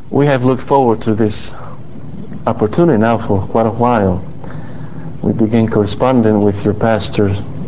We have looked forward to this opportunity now for quite a while. We began corresponding with your pastor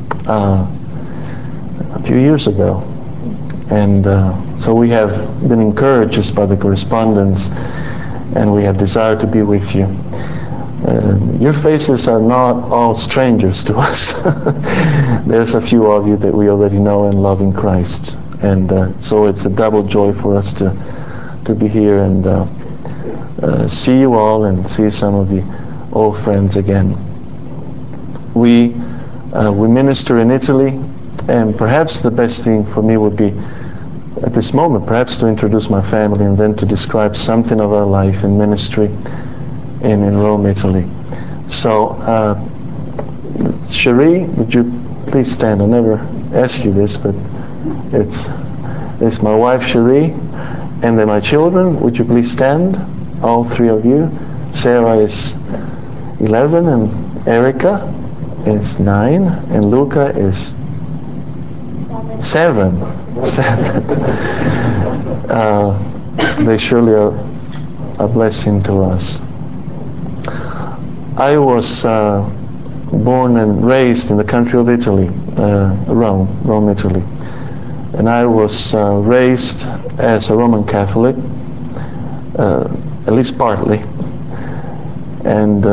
a few years ago, and so we have been encouraged just by the correspondence, and we have desired to be with you. Your faces are not all strangers to us. There's a few of you that we already know and love in Christ, and so it's a double joy for us to be here and see you all and see some of the old friends again. We minister in Italy, and perhaps the best thing for me would be at this moment perhaps to introduce my family and then to describe something of our life and ministry in Rome, Italy. So, Cherie, would you please stand? I never ask you this, but it's my wife Cherie, and then my children. Would you please stand, all three of you? Sarah is 11, and Erica is 9, and Luca is 7. They surely are a blessing to us. I was born and raised in the country of Italy, Rome, Italy. And I was raised as a Roman Catholic, at least partly, and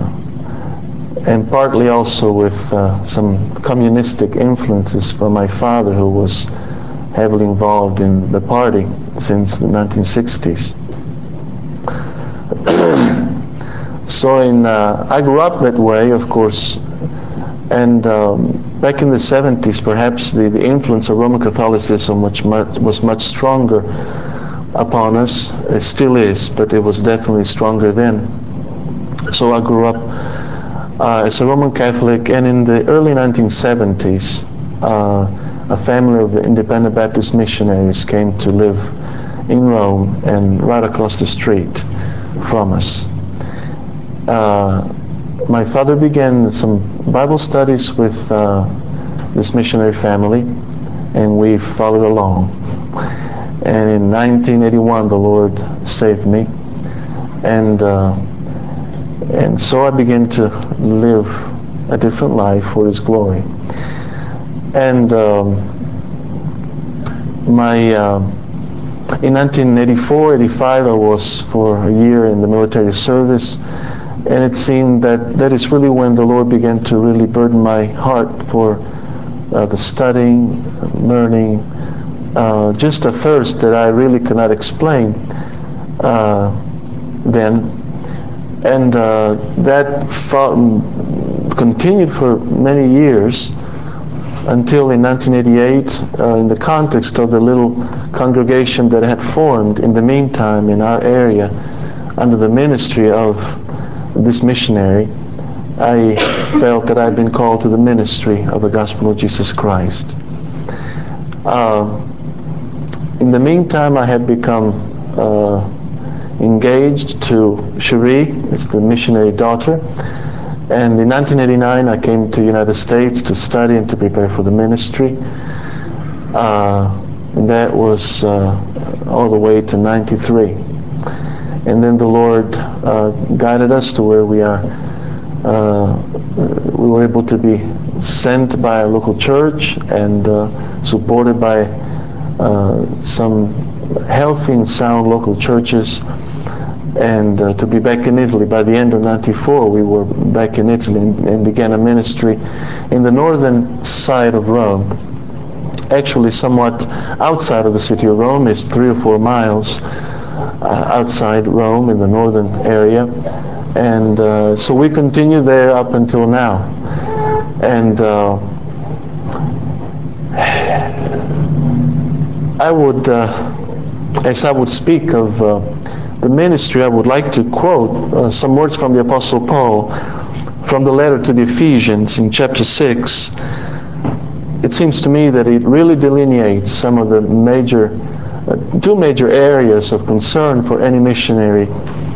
partly also with some communistic influences from my father, who was heavily involved in the party since the 1960s. So I grew up that way, of course, and back in the 70s, perhaps the influence of Roman Catholicism was much stronger upon us. It still is, but it was definitely stronger then. So I grew up as a Roman Catholic, and in the early 1970s, a family of independent Baptist missionaries came to live in Rome and right across the street from us. My father began some Bible studies with this missionary family, and we followed along. And in 1981, the Lord saved me, and so I began to live a different life for His glory. And in 1984, 85, I was for a year in the military service. And it seemed that is really when the Lord began to really burden my heart for the studying, learning, just a thirst that I really could not explain then. And that continued for many years until in 1988, in the context of the little congregation that had formed in the meantime in our area under the ministry of this missionary, I felt that I'd been called to the ministry of the gospel of Jesus Christ. In the meantime, I had become engaged to Cherie, it's the missionary daughter, and in 1989 I came to the United States to study and to prepare for the ministry. And that was all the way to 93. And then the Lord guided us to where we are. We were able to be sent by a local church and supported by some healthy and sound local churches, and to be back in Italy. By the end of 94, we were back in Italy and began a ministry in the northern side of Rome. Actually, somewhat outside of the city of Rome. Is 3 or 4 miles outside Rome in the northern area, and so we continue there up until now. And I would, as I would speak of the ministry, I would like to quote some words from the Apostle Paul from the letter to the Ephesians in chapter 6. It seems to me that it really delineates some of the two major areas of concern for any missionary,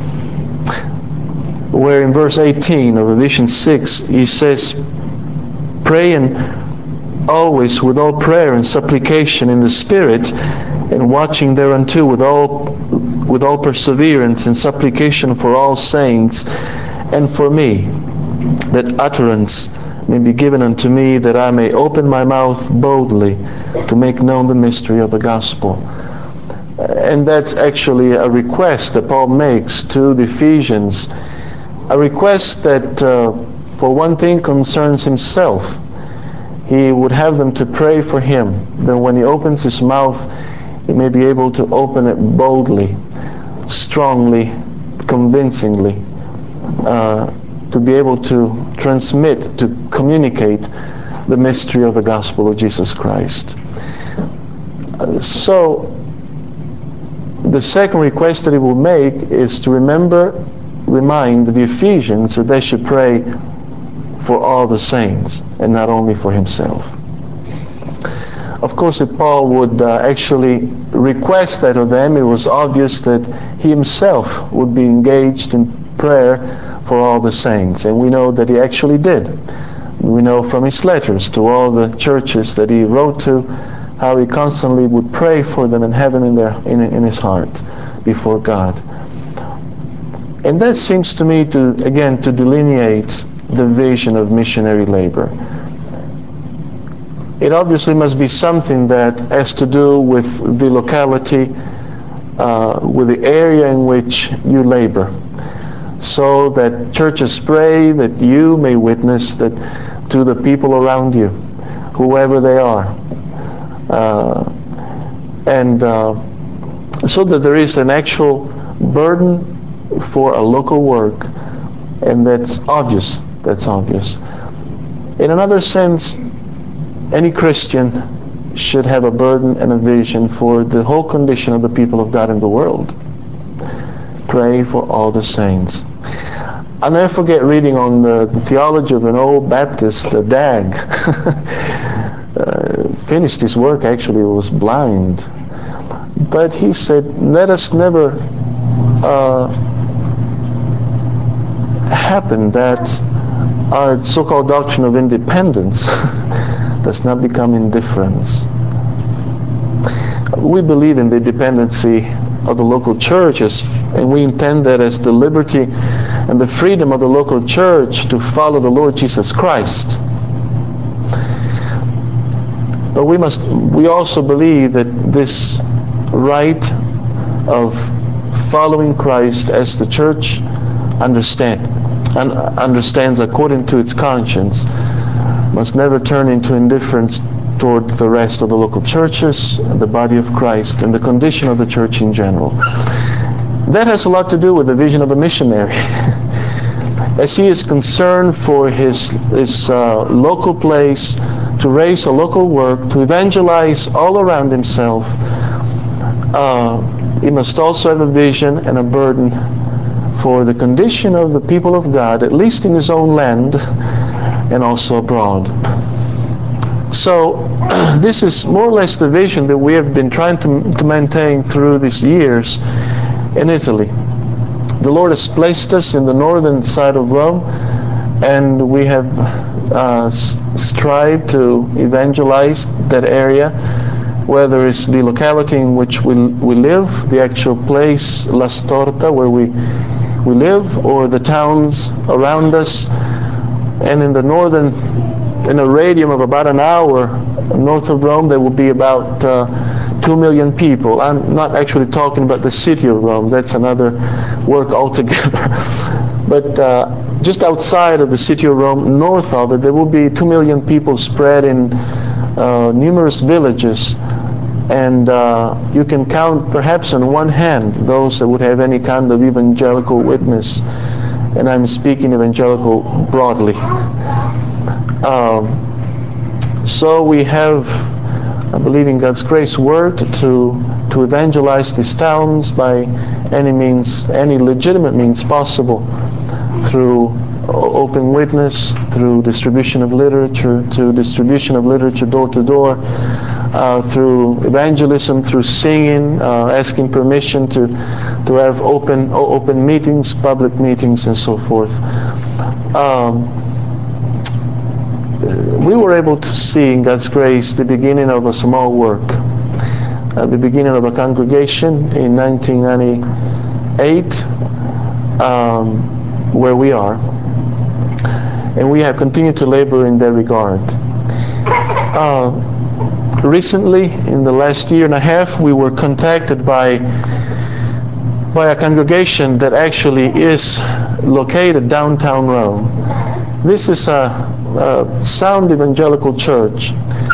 where in verse 18 of Ephesians 6 he says, "Praying always with all prayer and supplication in the Spirit, and watching thereunto with all with all perseverance and supplication for all saints, and for me, that utterance may be given unto me, that I may open my mouth boldly to make known the mystery of the gospel. And that's actually a request that Paul makes to the Ephesians, a request that for one thing concerns himself. He would have them to pray for him, that when he opens his mouth, he may be able to open it boldly, strongly, convincingly, to be able to transmit, to communicate the mystery of the gospel of Jesus Christ. So, the second request that he will make is to remind the Ephesians that they should pray for all the saints and not only for himself. Of course, if Paul would actually request that of them, it was obvious that he himself would be engaged in prayer for all the saints. And we know that he actually did. We know from his letters to all the churches that he wrote to, how he constantly would pray for them and have them in his heart before God. And that seems to me to delineate the vision of missionary labor. It obviously must be something that has to do with the locality, with the area in which you labor, so that churches pray that you may witness that to the people around you, whoever they are, so that there is an actual burden for a local work, and that's obvious. In another sense, any Christian should have a burden and a vision for the whole condition of the people of God in the world. Pray for all the saints. I'll never forget reading on the theology of an old Baptist, Dag. Finished his work, actually, was blind. But he said, let us never happen that our so-called doctrine of independence does not become indifference. We believe in the dependency of the local churches, and we intend that as the liberty and the freedom of the local church to follow the Lord Jesus Christ. But we also believe that this right of following Christ as the church understands according to its conscience must never turn into indifference toward the rest of the local churches, the body of Christ, and the condition of the church in general. That has a lot to do with the vision of a missionary. As he is concerned for his local place, to raise a local work, to evangelize all around himself, he must also have a vision and a burden for the condition of the people of God, at least in his own land and also abroad. So this is more or less the vision that we have been trying to maintain through these years in Italy. The Lord has placed us in the northern side of Rome, and we have strived to evangelize that area, whether it's the locality in which we live, the actual place, La Storta, where we live, or the towns around us. And in the northern, in a radius of about an hour north of Rome, there will be about 2 million people. I'm not actually talking about the city of Rome. That's another work altogether. But just outside of the city of Rome, north of it, there will be 2 million people spread in numerous villages. And you can count perhaps on one hand those that would have any kind of evangelical witness. And I'm speaking evangelical broadly. So we have, I believe in God's grace, worked to evangelize these towns by any means, any legitimate means possible, through open witness, through distribution of literature, door to door, through evangelism, through singing, asking permission to have open meetings, public meetings, and so forth. We were able to see in God's grace the beginning of a small work at the beginning of a congregation in 1998, where we are. And we have continued to labor in that regard. Recently, in the last year and a half, we were contacted by a congregation that actually is located downtown Rome. This is a sound evangelical church.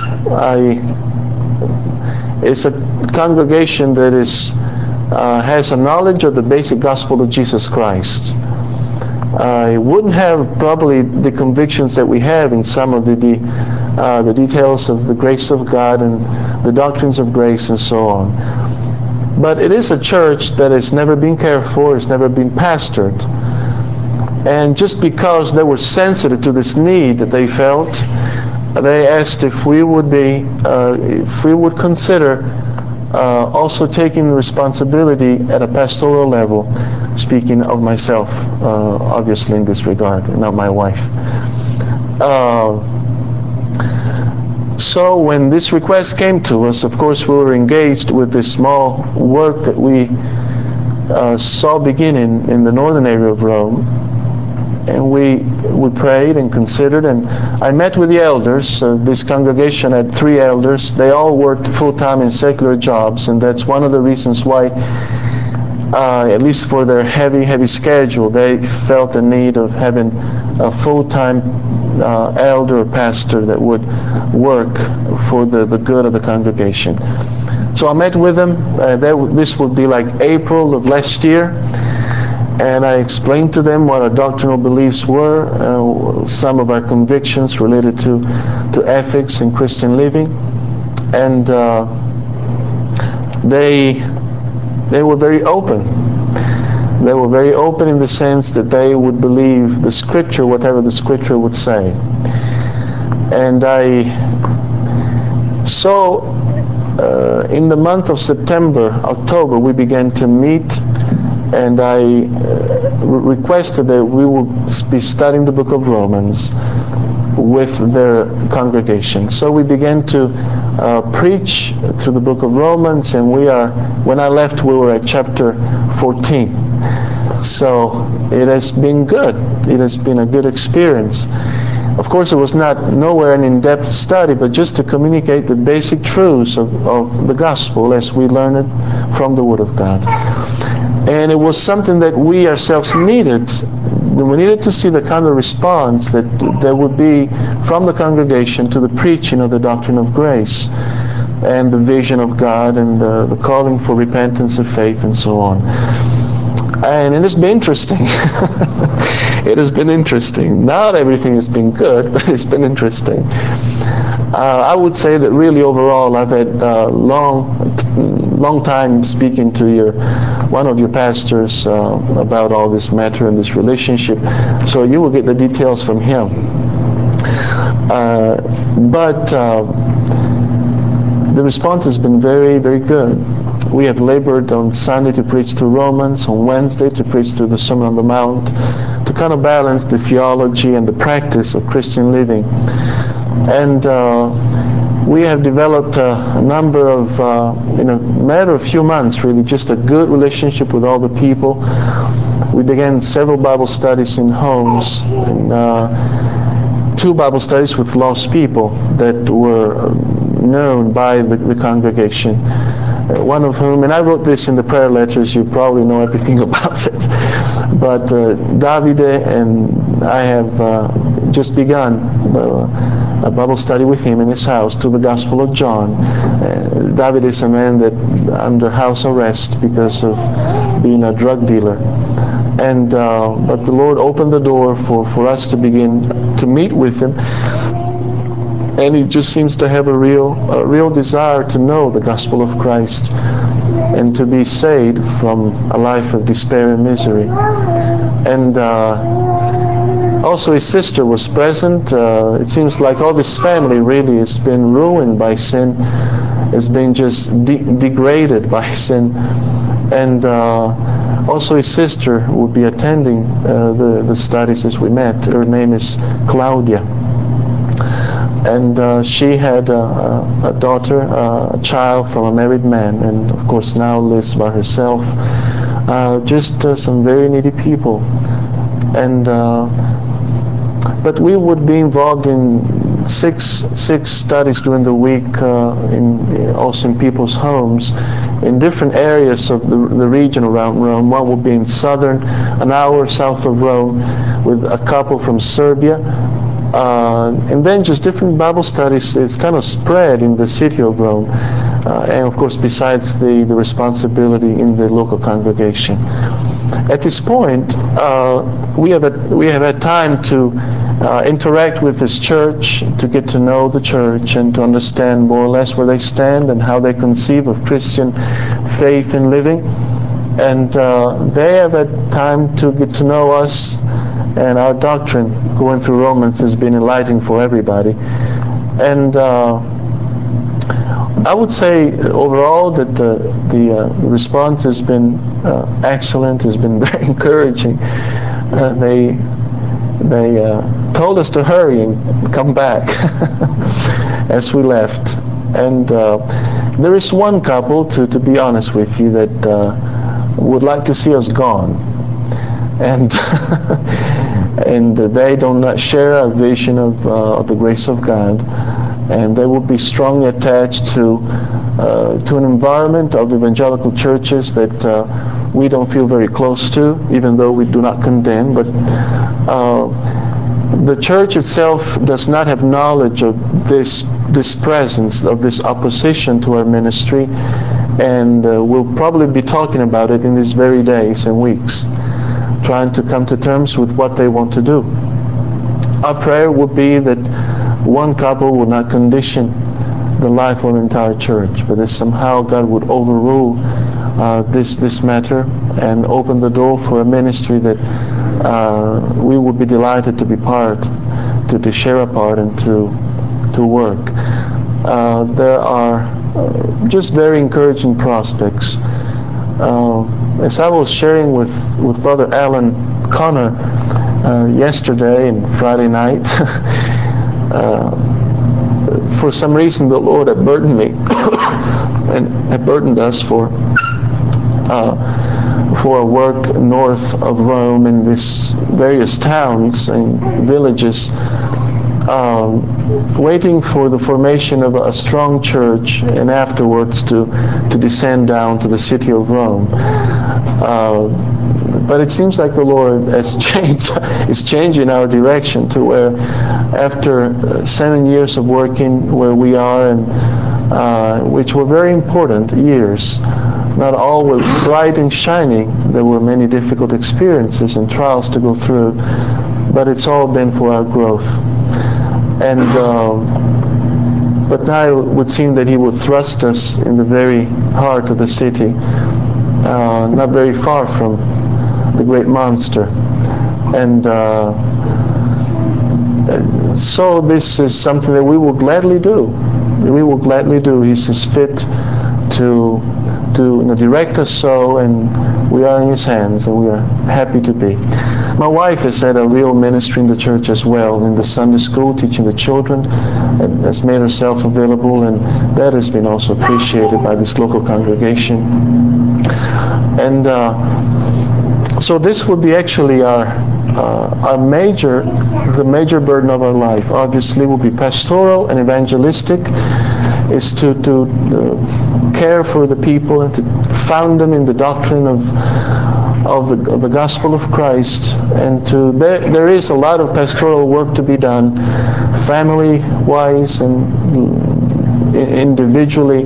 It's a congregation that has a knowledge of the basic gospel of Jesus Christ. It wouldn't have probably the convictions that we have in some of the details of the grace of God and the doctrines of grace and so on. But it is a church that has never been cared for, has never been pastored. And just because they were sensitive to this need that they felt, they asked if we would consider also taking responsibility at a pastoral level, speaking of myself, obviously in this regard, and not my wife. So when this request came to us, of course we were engaged with this small work that we saw beginning in the northern area of Rome. And we prayed and considered, and I met with the elders. This congregation had 3 elders. They all worked full-time in secular jobs, and that's one of the reasons why, at least for their heavy schedule, they felt the need of having a full-time elder or pastor that would work for the good of the congregation. So I met with them. This would be like April of last year. And I explained to them what our doctrinal beliefs were, some of our convictions related to ethics and Christian living. And they were very open. They were very open in the sense that they would believe the Scripture, whatever the Scripture would say. And in the month of October, we began to meet, and I requested that we would be studying the book of Romans with their congregation. So we began to preach through the book of Romans, and when I left, we were at chapter 14. So it has been good. It has been a good experience. Of course, it was nowhere an in-depth study, but just to communicate the basic truths of the gospel as we learn it from the Word of God. And it was something that we ourselves needed. We needed to see the kind of response that there would be from the congregation to the preaching of the doctrine of grace and the vision of God and the calling for repentance of faith and so on. And it has been interesting. It has been interesting. Not everything has been good, but it's been interesting. I would say that really overall I've had long time speaking to one of your pastors about all this matter and this relationship. So you will get the details from him. But the response has been very, very good. We have labored on Sunday to preach through Romans, on Wednesday to preach through the Sermon on the Mount, to kind of balance the theology and the practice of Christian living. And we have developed a number of, in a matter of few months really, just a good relationship with all the people. We began several Bible studies in homes, and 2 Bible studies with lost people that were known by the congregation. One of whom, and I wrote this in the prayer letters, you probably know everything about it, but Davide and I have just begun a Bible study with him in his house to the Gospel of John. David is a man that under house arrest because of being a drug dealer. And but the Lord opened the door for us to begin to meet with him. And he just seems to have a real desire to know the gospel of Christ and to be saved from a life of despair and misery. And also his sister was present. It seems like all this family really has been ruined by sin, has been just degraded by sin. And also his sister will be attending the studies as we met. Her name is Claudia. And she had a daughter, a child from a married man, and of course now lives by herself. Just some very needy people. And but we would be involved in six studies during the week, also in people's homes, in different areas of the region around Rome. One would be in southern, an hour south of Rome, with a couple from Serbia. And then just different Bible studies. It's kind of spread in the city of Rome. And of course, besides the responsibility in the local congregation. At this point, we have had time to interact with this church, to get to know the church, and to understand more or less where they stand and how they conceive of Christian faith and living. And they have had time to get to know us, and our doctrine going through Romans has been enlightening for everybody. And I would say overall that the response has been excellent, has been very encouraging. They told us to hurry and come back as we left. And there is one couple, to be honest with you, that would like to see us gone. And and they do not share our vision of the grace of God. And they will be strongly attached to an environment of evangelical churches that we don't feel very close to, even though we do not condemn. But the church itself does not have knowledge of this presence, of this opposition to our ministry, and we'll probably be talking about it in these very days and weeks, trying to come to terms with what they want to do. Our prayer would be that one couple would not condition the life of an entire church, but that somehow God would overrule this matter and open the door for a ministry that we would be delighted to be part, to share a part, and to work. There are just very encouraging prospects. As I was sharing with Brother Alan Connor yesterday and Friday night, for some reason the Lord had burdened me and had burdened us for a work north of Rome in these various towns and villages, waiting for the formation of a strong church, and afterwards to descend down to the city of Rome. But it seems like the Lord has changed, is changing our direction to where, after 7 years of working where we are, and which were very important years, not all were bright and shining. There were many difficult experiences and trials to go through, but it's all been for our growth. And but now it would seem that He would thrust us in the very heart of the city, not very far from the great monster. And so this is something that we will gladly do. We will gladly do. He is fit to direct us so, and we are in His hands, and we are happy to be. My wife has had a real ministry in the church as well, in the Sunday school, teaching the children, and has made herself available, and that has been also appreciated by this local congregation. And so this would be actually the major burden of our life. Obviously, will be pastoral and evangelistic, is to care for the people and to found them in the doctrine of the gospel of Christ. And there is a lot of pastoral work to be done, family-wise and individually,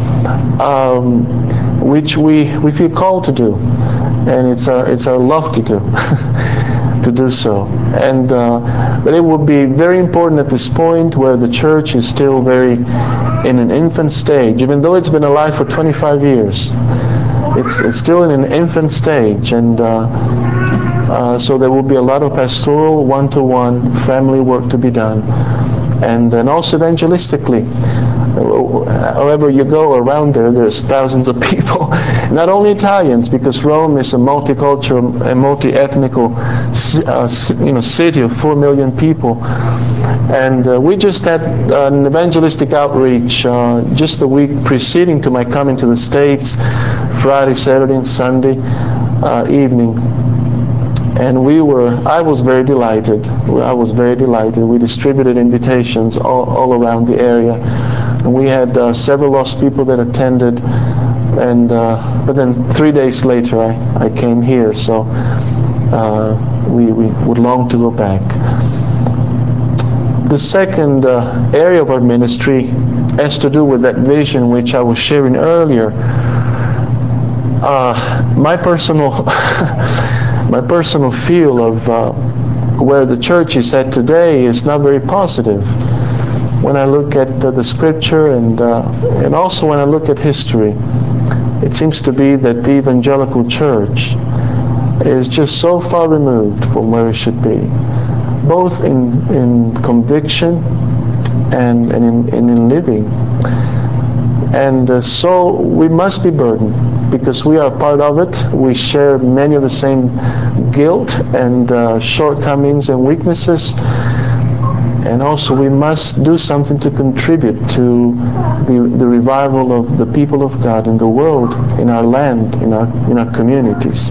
which we feel called to do, and it's our love to do. To do so. And but it would be very important at this point, where the church is still very in an infant stage, even though it's been alive for 25 years. It's still in an infant stage, and so there will be a lot of pastoral, one-to-one family work to be done, and then also evangelistically. However you go around there, there's thousands of people. Not only Italians, because Rome is a multicultural and multi-ethnical city of 4 million people. And we just had an evangelistic outreach just the week preceding to my coming to the States, Friday, Saturday, and Sunday evening. And I was very delighted. We distributed invitations all around the area. And we had several lost people that attended. And but then 3 days later, I came here. So we would long to go back. The second area of our ministry has to do with that vision which I was sharing earlier. My personal feel of where the church is at today is not very positive. When I look at the scripture and also when I look at history, it seems to be that the evangelical church is just so far removed from where it should be, both in conviction and in living. And so we must be burdened, because we are part of it. We share many of the same guilt and shortcomings and weaknesses. And also we must do something to contribute to the revival of the people of God in the world, in our land, in our communities.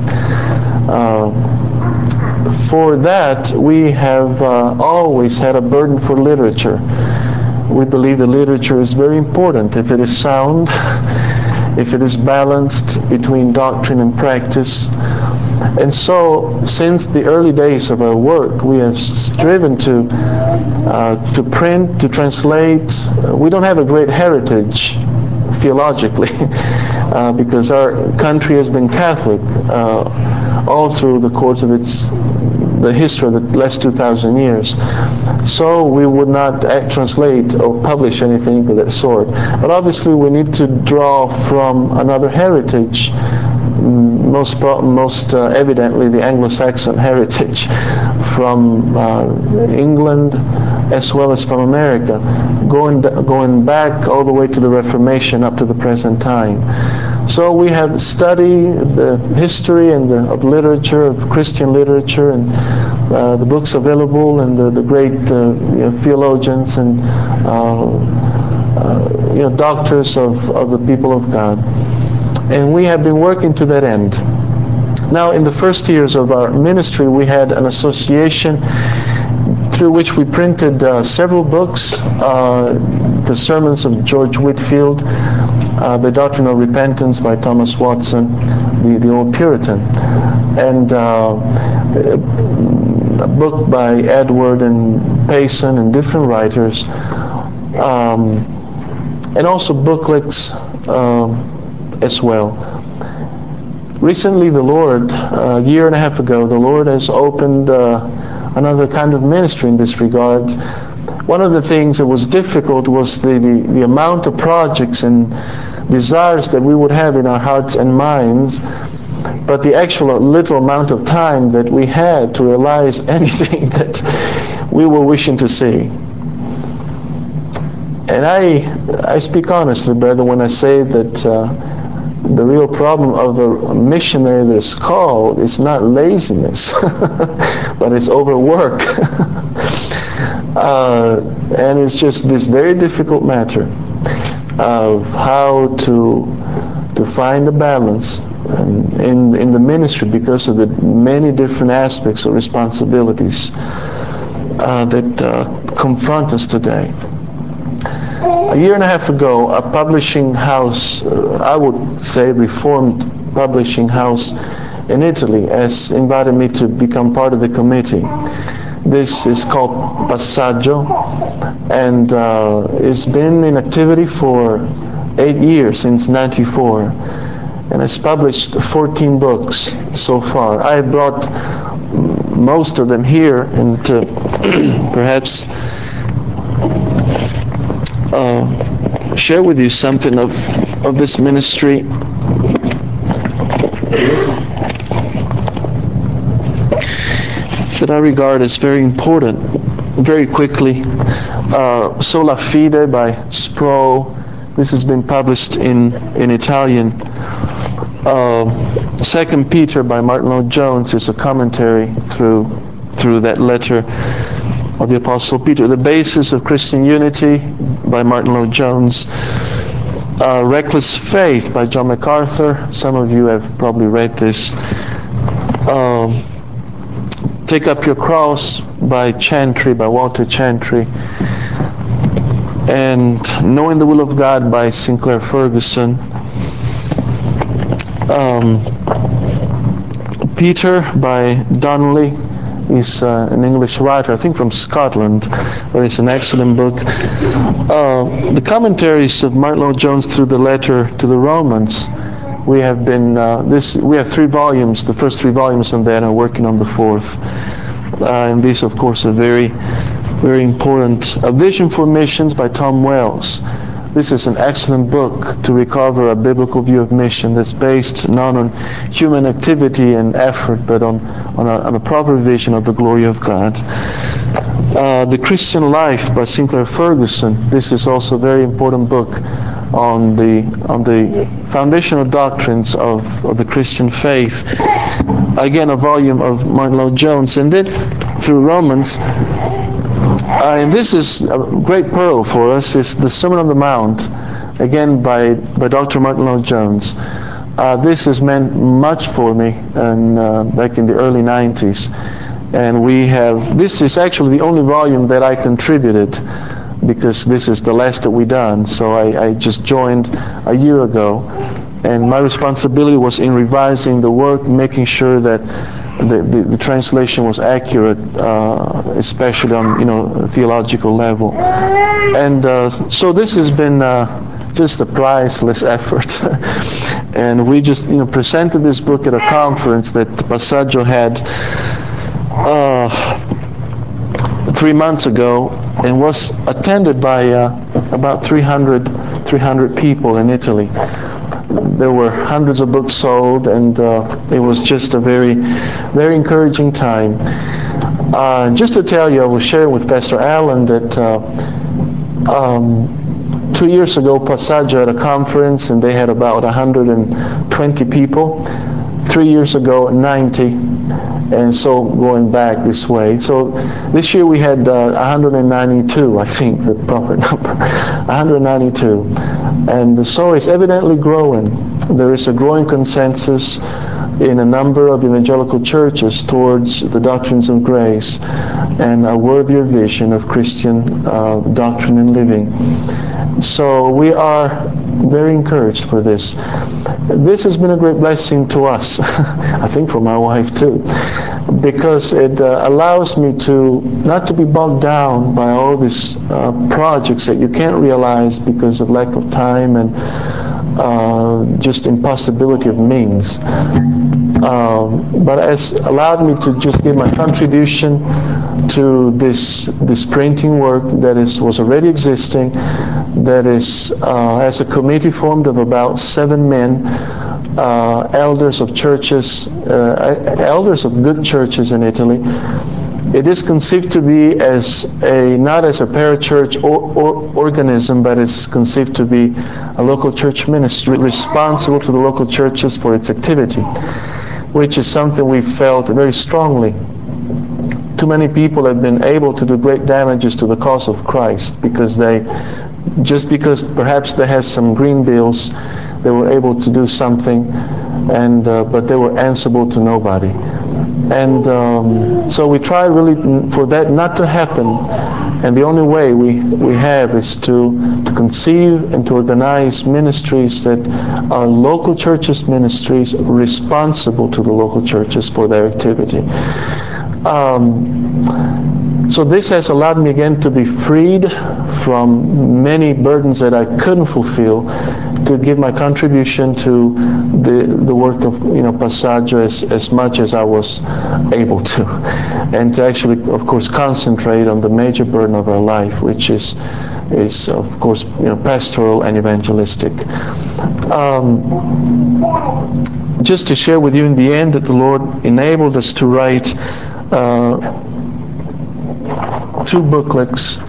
For that, we have always had a burden for literature. We believe that literature is very important if it is sound, if it is balanced between doctrine and practice. And so, since the early days of our work, we have striven to print, to translate. We don't have a great heritage theologically, because our country has been Catholic all through the course of the history of the last 2,000 years. So we would not translate or publish anything of that sort. But obviously we need to draw from another heritage, most evidently the Anglo-Saxon heritage, from England as well as from America, going back all the way to the Reformation up to the present time. So we have studied the history of literature, of Christian literature, and the books available, and the great theologians and doctors of the people of God. And we have been working to that end. Now, in the first years of our ministry, we had an association through which we printed several books, the sermons of George Whitefield, The Doctrine of Repentance by Thomas Watson, the old Puritan, and a book by Edward and Payson and different writers, and also booklets as well. Recently, the Lord, a year and a half ago, the Lord has opened another kind of ministry in this regard. One of the things that was difficult was the amount of projects and desires that we would have in our hearts and minds, but the actual little amount of time that we had to realize anything that we were wishing to see. And I speak honestly, brother, when I say that the real problem of a missionary that is called is not laziness, but it's overwork. And it's just this very difficult matter of how to find a balance in the ministry, because of the many different aspects of responsibilities that confront us today. A year and a half ago, a publishing house, I would say Reformed publishing house in Italy, has invited me to become part of the committee. This is called Passaggio, and it's been in activity for 8 years, since '94, and it's published 14 books so far. I brought most of them here, and to perhaps share with you something of this ministry. That I regard as very important. Very quickly, Sola Fide by Sproul. This has been published in Italian. 2 Peter by Martin Lloyd-Jones is a commentary through that letter of the Apostle Peter. The Basis of Christian Unity by Martin Lloyd-Jones. Reckless Faith by John MacArthur. Some of you have probably read this. Take Up Your Cross by Chantry, by Walter Chantry. And Knowing the Will of God by Sinclair Ferguson. Peter by Donnelly. He's an English writer, I think from Scotland, but it's an excellent book. The commentaries of Martin Lloyd-Jones through the letter to the Romans. We have been we have 3 volumes. The first 3 volumes on that, and are working on the 4th. And these, of course, are very, very important. A Vision for Missions by Tom Wells. This is an excellent book to recover a biblical view of mission that's based not on human activity and effort, but on a proper vision of the glory of God. The Christian Life by Sinclair Ferguson. This is also a very important book on the foundational doctrines of the Christian faith. Again, a volume of Martin Lloyd-Jones. And then through Romans. And this is a great pearl for us. It's the Sermon on the Mount, again by Dr. Martin Lloyd-Jones. This has meant much for me back in the early 90s. And this is actually the only volume that I contributed, because this is the last that we done. So I just joined a year ago. And my responsibility was in revising the work, making sure that the translation was accurate, especially on theological level. And so this has been just a priceless effort. And we just presented this book at a conference that Passaggio had 3 months ago, and was attended by about 300 people in Italy. There were hundreds of books sold, and it was just a very, very encouraging time. Just to tell you, I was sharing with Pastor Allen that 2 years ago, Passaggio had a conference, and they had about 120 people. 3 years ago, 90. And so going back this way. So this year we had 192, I think, the proper number. 192. And so it's evidently growing. There is a growing consensus in a number of evangelical churches towards the doctrines of grace and a worthier vision of Christian doctrine and living. So we are very encouraged for this. This has been a great blessing to us, I think for my wife too, because it allows me not to be bogged down by all these projects that you can't realize because of lack of time and just impossibility of means. But it's allowed me to just give my contribution to this printing work that was already existing, that is as a committee formed of about 7 men, elders of churches, elders of good churches in Italy. It is conceived to be not as a parachurch organism, but it's conceived to be a local church ministry responsible to the local churches for its activity, which is something we felt very strongly. Too many people have been able to do great damages to the cause of Christ because perhaps they have some green bills, they were able to do something, but they were answerable to nobody. And so we try really for that not to happen. And the only way we have is to conceive and to organize ministries that are local churches ministries responsible to the local churches for their activity. So this has allowed me again to be freed from many burdens that I couldn't fulfill, to give my contribution to the work of Passaggio as much as I was able to, and to actually, of course, concentrate on the major burden of our life, which is of course pastoral and evangelistic. Just to share with you in the end that the Lord enabled us to write two booklets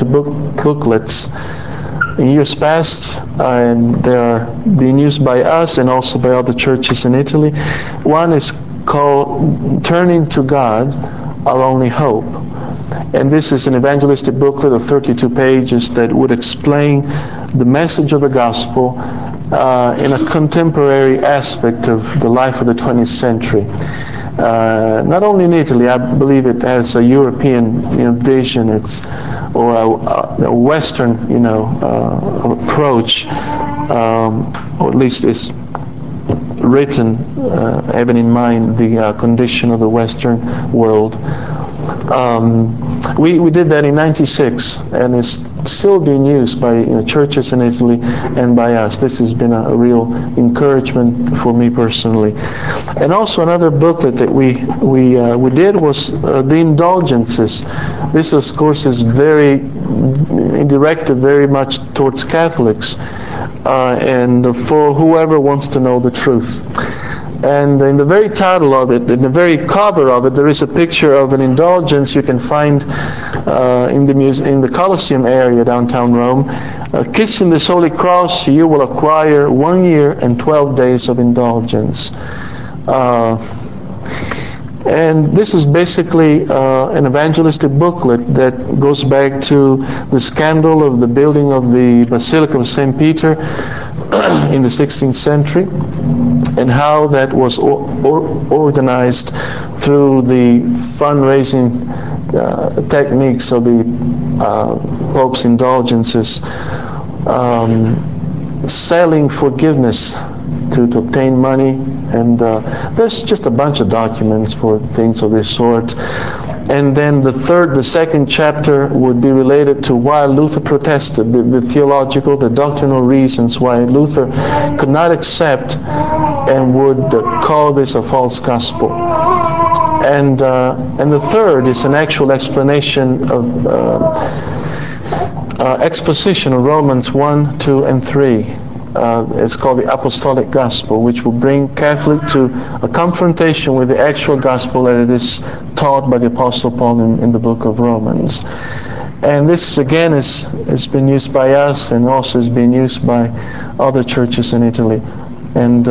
in years past, and they are being used by us and also by other churches in Italy. One is called Turning to God, Our Only Hope. And this is an evangelistic booklet of 32 pages that would explain the message of the gospel in a contemporary aspect of the life of the 20th century. Not only in Italy, I believe it has a European vision, or a Western approach, or at least is written having in mind the condition of the Western world. We did that in '96, and it's still being used by churches in Italy and by us. This has been a real encouragement for me personally. And also another booklet that we did was the indulgences. This, of course, is very directed very much towards Catholics and for whoever wants to know the truth. And in the very title of it, in the very cover of it, there is a picture of an indulgence you can find in the Colosseum area downtown Rome. Kissing this Holy Cross, you will acquire 1 year and 12 days of indulgence. And this is basically an evangelistic booklet that goes back to the scandal of the building of the Basilica of St. Peter in the 16th century, and how that was organized through the fundraising techniques of the Pope's indulgences, selling forgiveness to obtain money, and there's just a bunch of documents for things of this sort. And then the second chapter would be related to why Luther protested, the theological, the doctrinal reasons why Luther could not accept and would call this a false gospel. And the third is an actual explanation of exposition of Romans 1, 2, and 3. It's called the Apostolic Gospel, which will bring Catholic to a confrontation with the actual gospel that it is taught by the Apostle Paul in the book of Romans. And this again has been used by us, and also is being used by other churches in Italy. And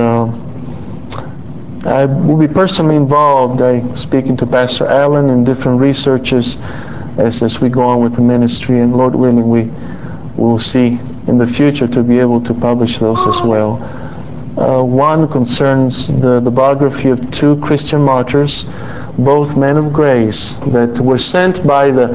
I will be personally involved. I'm speaking to Pastor Allen and different researchers as we go on with the ministry, and Lord willing, we will see in the future to be able to publish those as well. One concerns the biography of two Christian martyrs, both men of grace, that were sent by the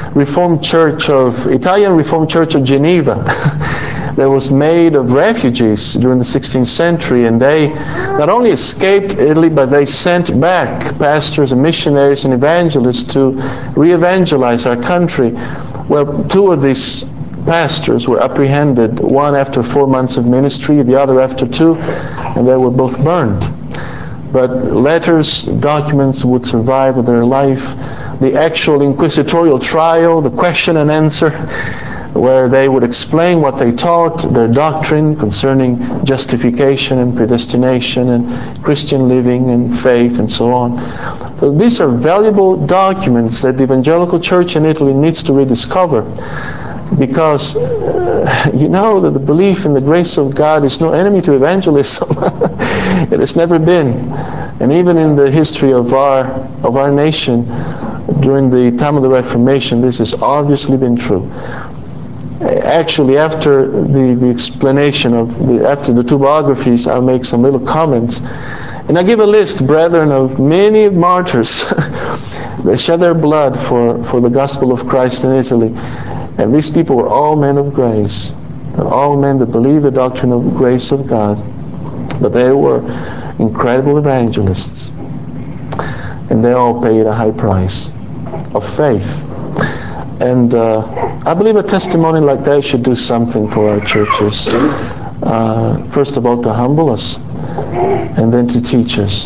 Italian Reformed Church of Geneva that was made of refugees during the 16th century, and they not only escaped Italy, but they sent back pastors and missionaries and evangelists to re-evangelize our country. Well, two of these pastors were apprehended, one after 4 months of ministry, the other after 2, and they were both burned. But letters, documents would survive of their life. The actual inquisitorial trial, the question and answer, where they would explain what they taught, their doctrine concerning justification and predestination and Christian living and faith and so on. So these are valuable documents that the evangelical church in Italy needs to rediscover, because you know that the belief in the grace of God is no enemy to evangelism. It has never been. And even in the history of our nation, during the time of the Reformation, this has obviously been true. Actually, after the explanation after the two biographies, I'll make some little comments. And I give a list, brethren, of many martyrs that shed their blood for the gospel of Christ in Italy. And these people were all men of grace. They're all men that believe the doctrine of the grace of God. But they were incredible evangelists. And they all paid a high price of faith. And I believe a testimony like that should do something for our churches. First of all, to humble us, and then to teach us.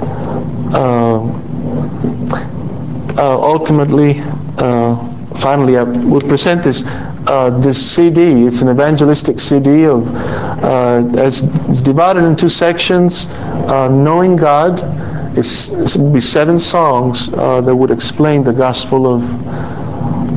Ultimately, finally, I will present this CD. It's an evangelistic CD it's divided in 2 sections. Knowing God. It will be 7 songs that would explain the gospel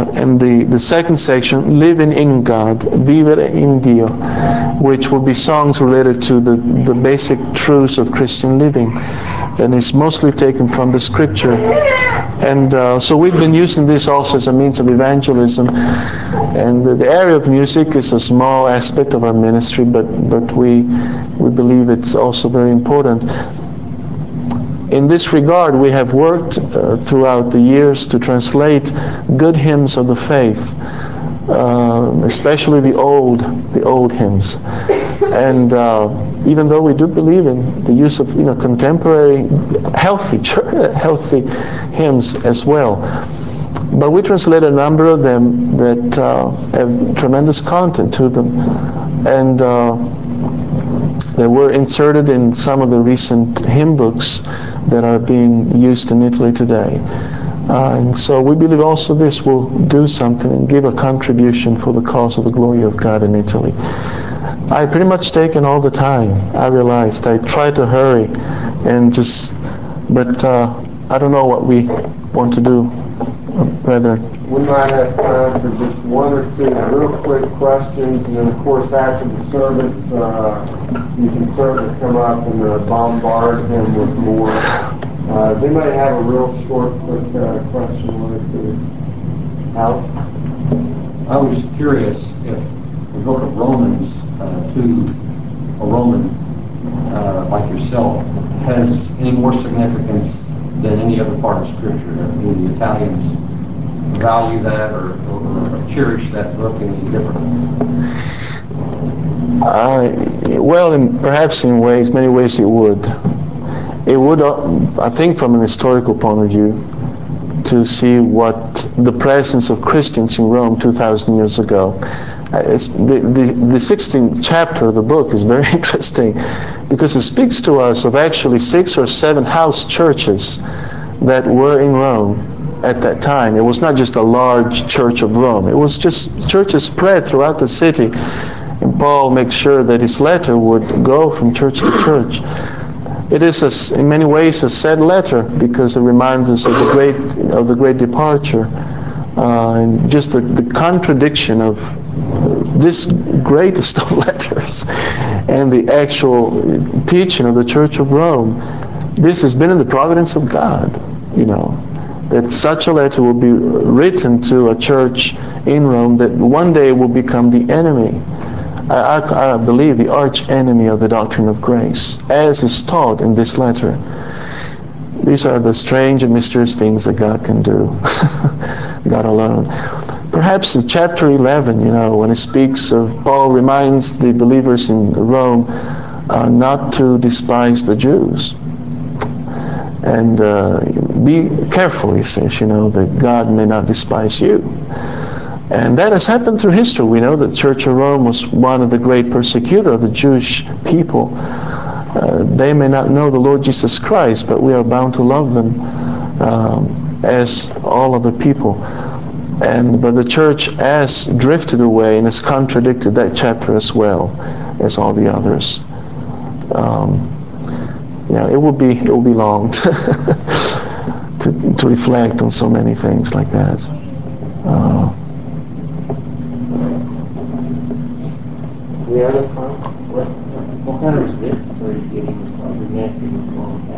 and the second section, Living in God, Vivere in Dio, which will be songs related to the basic truths of Christian living. And it's mostly taken from the scripture. And so we've been using this also as a means of evangelism. And the area of music is a small aspect of our ministry, but we believe it's also very important. In this regard, we have worked throughout the years to translate good hymns of the faith, especially the old hymns. And even though we do believe in the use of contemporary healthy hymns as well, but we translate a number of them that have tremendous content to them, and they were inserted in some of the recent hymn books that are being used in Italy today. And so we believe also this will do something and give a contribution for the cause of the glory of God in Italy. I pretty much taken all the time. I realized I tried to hurry but I don't know what we want to do, brethren. We might have time for just one or two real quick questions, and then of course after the service you can certainly come up and bombard him with more. Does anybody have a real short, quick question wanted to Al? I was curious if the book of Romans to a Roman like yourself has any more significance than any other part of Scripture. Do the Italians value that or cherish that book any differently? Well, perhaps in many ways it would. It would, I think, from an historical point of view, to see what the presence of Christians in Rome 2,000 years ago. The 16th chapter of the book is very interesting because it speaks to us of actually 6 or 7 house churches that were in Rome at that time. It was not just a large church of Rome. It was just churches spread throughout the city. And Paul makes sure that his letter would go from church to church. It is, in many ways, a sad letter because it reminds us of the great departure, and just the contradiction of this greatest of letters and the actual teaching of the Church of Rome. This has been in the providence of God, that such a letter will be written to a church in Rome that one day will become the enemy. I believe the arch enemy of the doctrine of grace, as is taught in this letter. These are the strange and mysterious things that God can do. God alone. Perhaps in chapter 11, when it speaks of, Paul reminds the believers in Rome not to despise the Jews. And be careful, he says, that God may not despise you. And that has happened through history. We know that the Church of Rome was one of the great persecutors of the Jewish people. They may not know the Lord Jesus Christ, but we are bound to love them as all other people. But the church has drifted away and has contradicted that chapter as well as all the others. It will be long to reflect on so many things like that. The other part, what kind of resistance are you getting from the Roman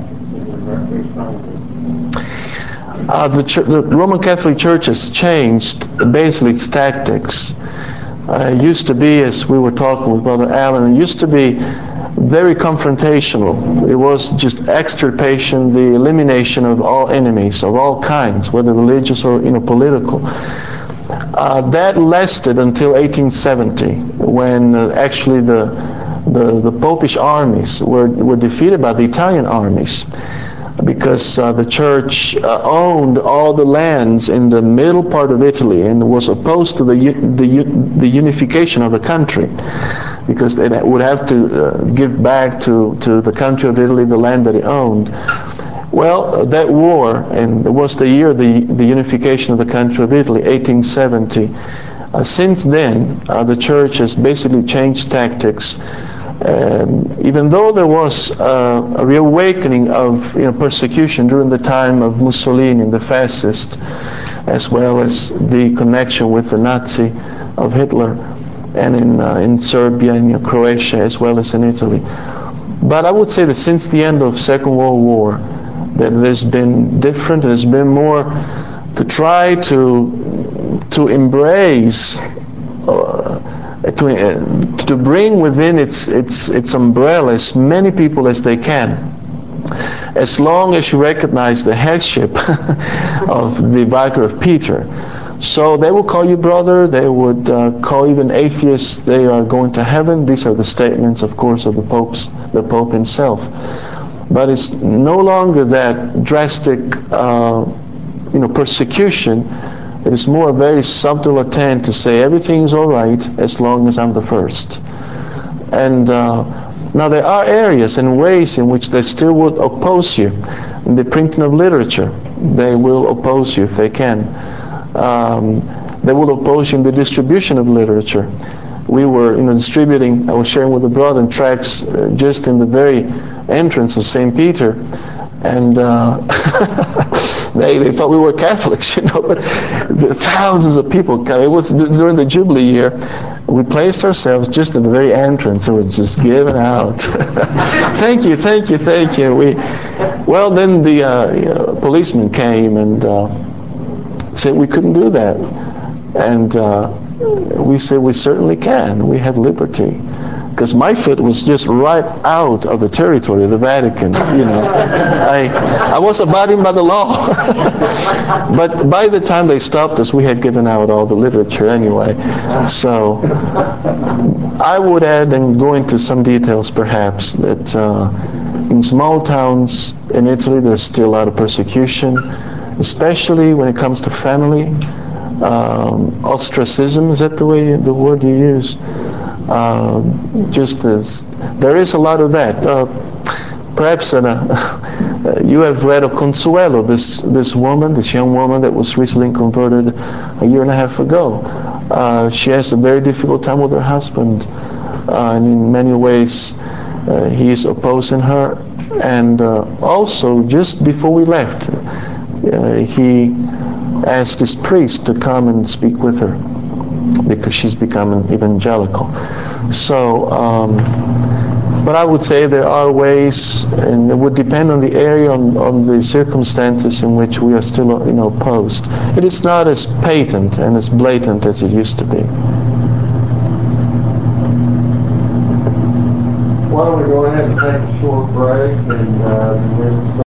Catholics? The Roman Catholic Church has changed basically its tactics. It used to be, as we were talking with Brother Allen, it used to be very confrontational. It was just extirpation, the elimination of all enemies of all kinds, whether religious or political. That lasted until 1870, when actually the Popish armies were defeated by the Italian armies, because the church owned all the lands in the middle part of Italy and was opposed to the unification of the country, because they would have to give back to the country of Italy the land that it owned. Well, that war, and it was the year of the unification of the country of Italy, 1870. Since then, the church has basically changed tactics. Even though there was a reawakening of persecution during the time of Mussolini and the fascists, as well as the connection with the Nazi of Hitler, and in Serbia and in Croatia, as well as in Italy. But I would say that since the end of Second World War, that there's been different. There's been more to try to embrace, to bring within its umbrella as many people as they can, as long as you recognize the headship of the Vicar of Peter. So they will call you brother. They would call even atheists, they are going to heaven. These are the statements, of course, of the Pope himself. But it's no longer that drastic, persecution. It is more a very subtle attempt to say everything's all right as long as I'm the first. And now there are areas and ways in which they still would oppose you. In the printing of literature, they will oppose you if they can. They will oppose you in the distribution of literature. We were distributing, I was sharing with the brother, tracts just in the very entrance of St. Peter, and they thought we were Catholics, but the thousands of people came. It was during the Jubilee year. We placed ourselves just at the very entrance, and we're just giving out. Thank you. Then the policeman came and said we couldn't do that, and we said we certainly can. We have liberty. Because my foot was just right out of the territory of the Vatican. I was abiding by the law. But by the time they stopped us, we had given out all the literature anyway. So I would add, and go into some details perhaps, that in small towns in Italy there's still a lot of persecution, especially when it comes to family. Ostracism, is that the word you use? Just as there is a lot of that. Perhaps you have read of Consuelo, this young woman that was recently converted a year and a half ago. She has a very difficult time with her husband, and in many ways he is opposing her. And also, just before we left, he asked his priest to come and speak with her, because she's become an evangelical. So, but I would say there are ways, and it would depend on the area, on the circumstances in which we are still, opposed. It is not as patent and as blatant as it used to be. Why don't we go ahead and take a short break, and then we'll start